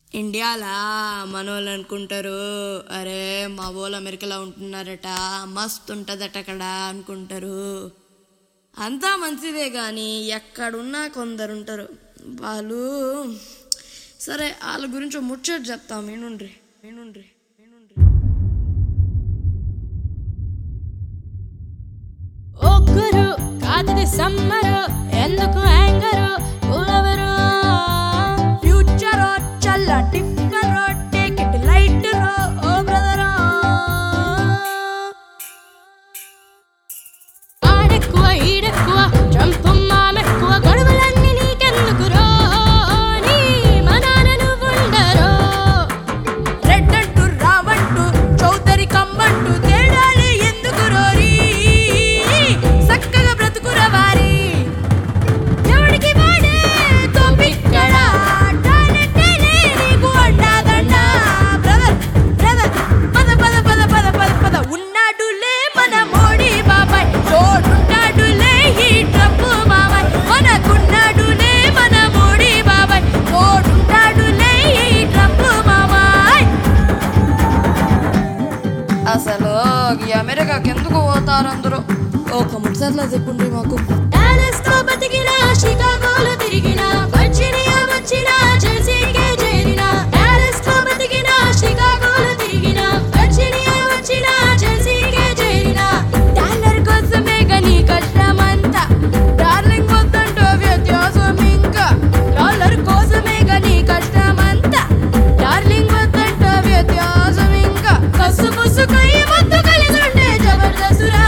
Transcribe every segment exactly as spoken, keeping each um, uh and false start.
ఇండియాలా మనోళ్ళు అనుకుంటారు, అరే మా వాళ్ళు అమెరికాలో ఉంటున్నారట, మస్తు ఉంటుందట అక్కడ అనుకుంటారు. అంతా మంచిదే కానీ ఎక్కడున్నా కొందరు ఉంటారు వాళ్ళు. సరే వాళ్ళ గురించి ముచ్చట చెప్తాం, వినుండ్రి వినుండ్రి వినుండ్రి. ఒక్కరు కాదు సమ్మరు, ఎందుకు యాంగరు ఊరవరు ఫ్యూచర్ చల్ల టిఫర్ టేక్ ఇట్ లైట్ రో ఓ బ్రదర్. ఆడెక్కువ ఈడెక్కువ ట్రంప్ మామెక్కువ, గొడవలన్నీ నీకెందుకు రో నీ మనాన నువ్వుండరో. రెడ్ అంటూ రావంటూ చౌదరి కమ్మంటూ తేడాలి ఎందుకు రోరీ, చక్కగా బ్రతుకుర వారి ఎవడికి వాడే తోపిక్కడ టాలెంటే నీకు అండాదండ. బ్రదర్ బ్రదర్ పద పద పద పద పద పద ఉన్నాడులే మన మోడీ బాబాయ్, తోడున్నాడులే ఈ ట్రంప్ మామాయ్, మనకున్నాడులే మన మోడీ బాబాయ్, తోడున్నాడులే ఈ ట్రంప్ మామాయ్. అసలు ఈ అమెరికాకి ఎందుకు పోతారు అందరూ? ఒక ముచ్చట్లా చెప్పుండ్రి మాకు. డాలస్లో బతికినా, షికాగోలో తిరిగినా, వర్జీనియా వచ్చినా, జెర్సీకే చేరినా. డాలస్లో బతికినా, షికాగోలో తిరిగినా, వర్జీనియా వచ్చినా, జెర్సీకే చేరినా. డాలర్ కోసమే గని కష్టమంతా, డార్లింగ్ వద్దంటూ వ్యత్యాసం ఇంకా. డాలర్ కోసమే గని కష్టమంతా, డార్లింగ్ వద్దంటూ వ్యత్యాసం ఇంకా. కసు ముసు కై ముద్దు కలిసుంటే జబర్దస్తురా.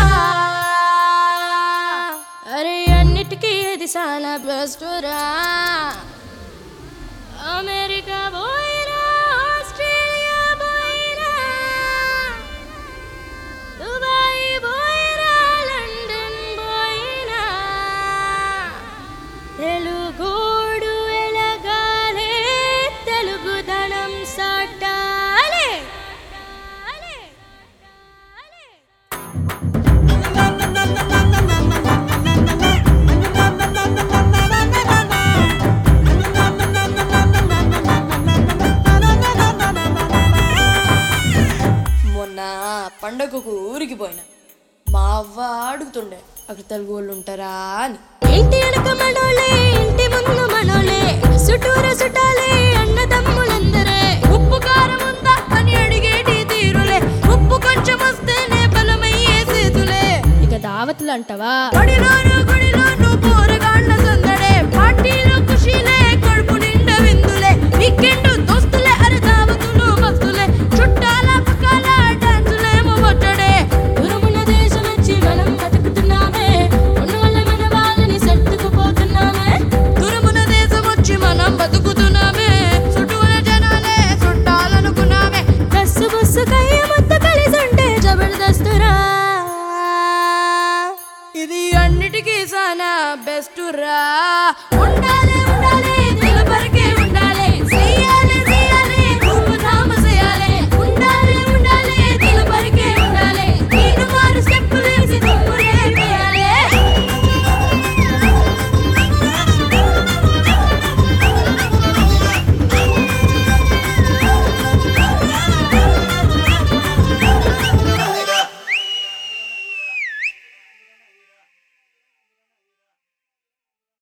అరే అన్నిటికీ ఇది చాలా బెస్టురా. అమెరికా పోయినా, ఆస్ట్రేలియా పోయినా, దుబాయ్ పోయినా, లండన్ పోయినా, తెలుగోడు ఎలగాలే, తెలుగుదనం సాటాలే. మొన్న పండగకు ఊరికి పోయినా, మా అవ్వ అడుగుతుండే అక్కడ తెలుగు వాళ్ళు ఉంటారా అని. ఇంటి వెనక మనోలే, ఇంటి ముందు మనోలే, చుట్టూరు చుట్టాలే, అన్నదమ్ములందరే. ఉప్పు కారం ఉందా అని అడిగేటి తీరులే, ఉప్పు కొంచెం వస్తేనే బలమయ్యే చేతులే. ఇక దావతులు అంటావా? గుడిలోను గుడిలోను పోరగాళ్ళ సందడే, పార్టీలో ఖుషీలే, కడుపు నిండా విందులే, వీకెండ్ దోస్తులే, అరే దావతులు మస్తులే, చుట్టాల పక్కల డాన్సులేమో వచ్చడే. దురమున దేశం వచ్చి మనం బతుకుతున్నామే, ఉన్న వల్ల మన వాళ్ళని సర్దుకుపోతున్నామే. దురమున దేశం వచ్చి మనం బతుకుతున్నామే, చుట్టూల జనాలే చుట్టాలనుకున్నామే. బస్సు బస్సు కయ్య మొత్తం కలిసుంటే జబర్దస్తురా. ఇది అన్నిటికీ సానా బెస్ట్ రా. ఉండాలి